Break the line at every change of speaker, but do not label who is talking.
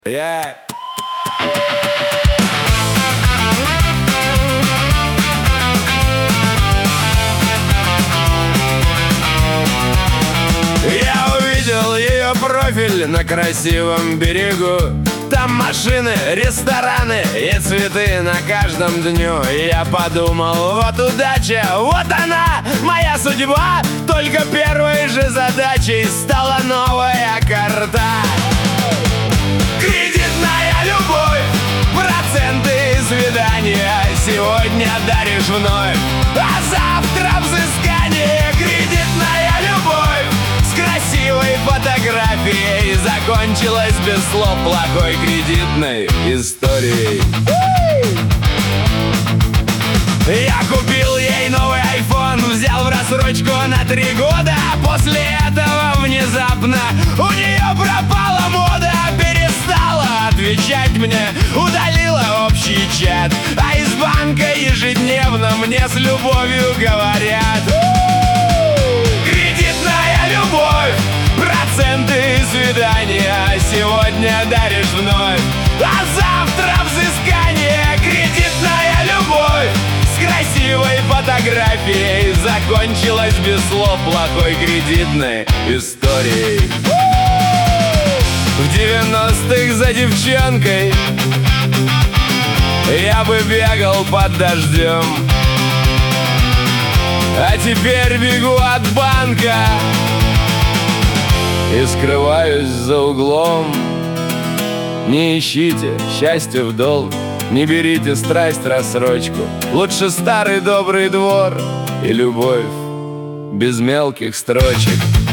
Я увидел ее профиль на красивом берегу. Там машины, рестораны и цветы на каждом дню. И я подумал, вот удача, вот она, моя судьба. Только первой же задачей стала новая карта. Кредитная любовь, проценты и свидания. Сегодня даришь вновь, а завтра взыскание. Кредитная любовь с красивой фотографией закончилась без слов плохой кредитной историей. Я купил ей новый iPhone, взял в рассрочку на 3 года. После этого внезапно у нее пропала мода. Перестала отвечать мне, удалила общий чат. А из банка ежедневно мне с любовью говорят: кредитная любовь, проценты и свидания. Сегодня даришь вновь, а завтра взыскание. Кредитная любовь с красивой фотографией закончилась без слов плохой кредитной историей. В 90-х за девчонкой я бы бегал под дождем, а теперь бегу от банка и скрываюсь за углом. Не ищите счастья в долг, не берите страсть рассрочку. Лучше старый добрый двор и любовь без мелких строчек.